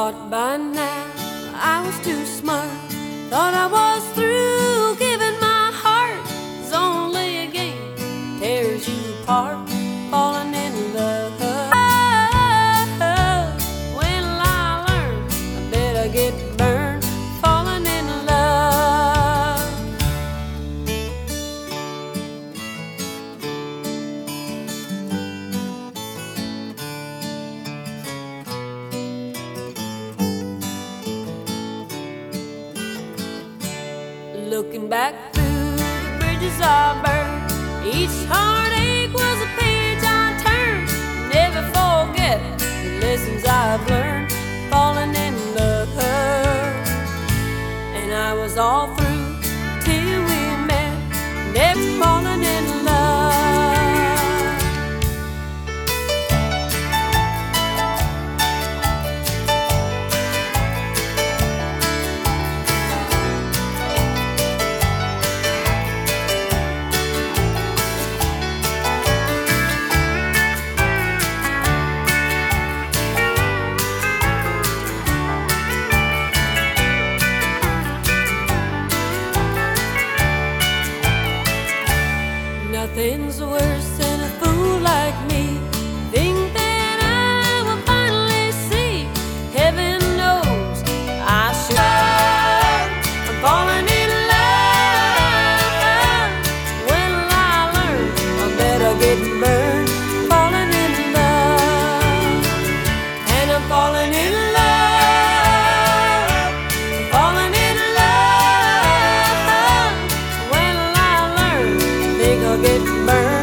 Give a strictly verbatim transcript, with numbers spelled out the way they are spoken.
Thought by now I was too smart. Thought I was through giving my heart. It's only a game tears you apart. Falling in love. When I learn, I better get burned. Falling in love. Looking back through the bridges I burned, each heartache was a page I turned. Never forget the lessons I've learned. Falling in love, and I was all through till we met. Never falling in love. Nothing's worse than a fool like me. Think that I will finally see. Heaven knows I should. I'm falling in love. When I learn, I better get burned. Falling in love, and I'm falling in love. I'm falling in love. When I learn, think I'll get burned.